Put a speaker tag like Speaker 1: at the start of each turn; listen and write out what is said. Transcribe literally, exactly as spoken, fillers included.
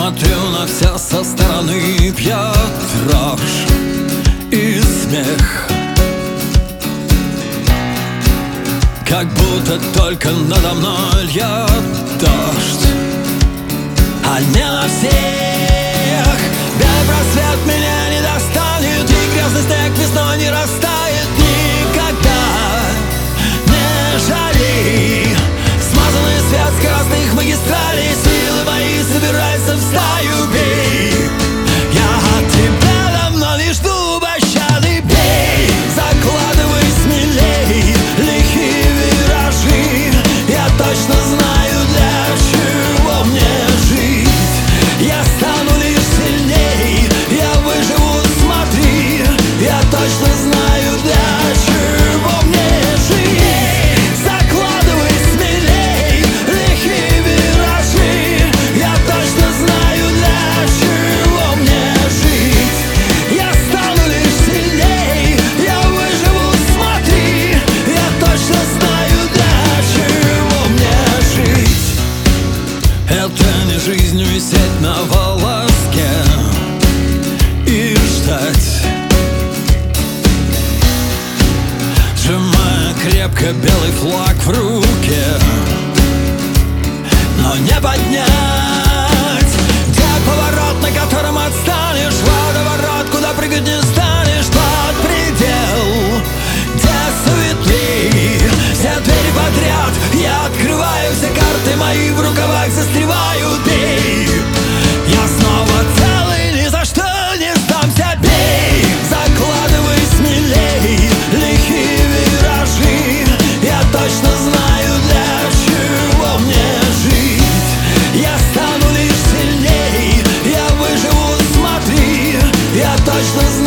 Speaker 1: Смотрю на все со стороны, пьет дрожь и смех, как будто только надо мной льет дождь, а не на всех. Белый просвет меня не достанет, и грязный снег весной не растает никогда. Не жали смазанный свет скоростных магистралей, силы мои собираются в стаю. Бей, я от тебя давно не жду пощады. Бей, закладывай смелей лихие виражи. Я точно знаю, для чего мне жить. Я стану лишь сильней, я выживу, смотри. Я точно знаю, для чего мне жить. Закладывай смелей лихие виражи. Я точно знаю, для чего мне жить. Я стану лишь сильней, я выживу, смотри. Я точно знаю, для чего мне жить. Это не жизнь висеть на волоске и ждать, сжимая крепко белый флаг в руке, но не поднять. Где поворот, на котором отстанешь? Водоворот, куда прыгать не станешь. Под предел, где суеты, все двери подряд. Я открываю все карты мои, в рукавах застреваю. Бей, я снова целый, ни за что не сдамся. Бей, закладывай смелей лихие виражи. Я точно знаю, для чего мне жить. Я стану лишь сильней, я выживу, смотри. Я точно знаю.